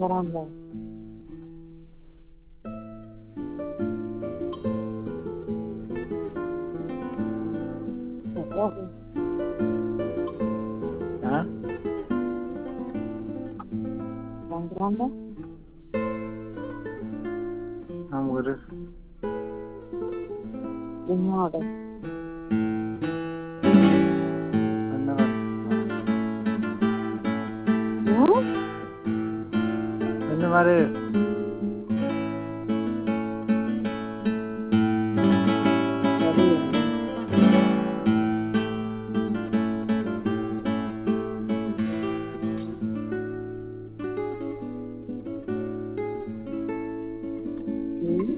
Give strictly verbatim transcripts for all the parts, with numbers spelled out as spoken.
Grande. Hah? Yang grande? Hamburger. Ignore. Benar. Hmm? Benar. Jadi, hmm?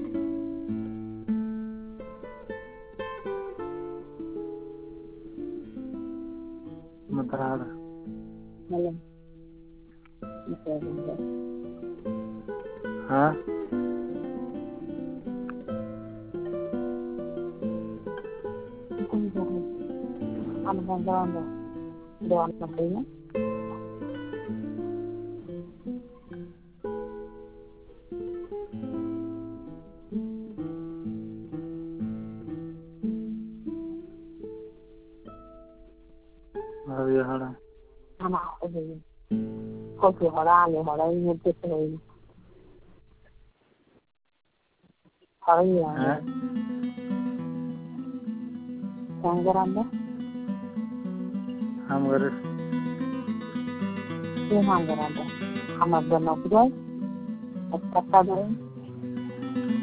Sementara. Malam. Bisa juga. Hah? Itu jadi. Ano bang grande? Doon na kayo? Hari hara. Ano ako din? Kopi harali, harali yung tipuloy. Harali yan. Hah? Yang grande? Hamburger. Yung yang grande. Hamad ba na ko doon? At kata doon?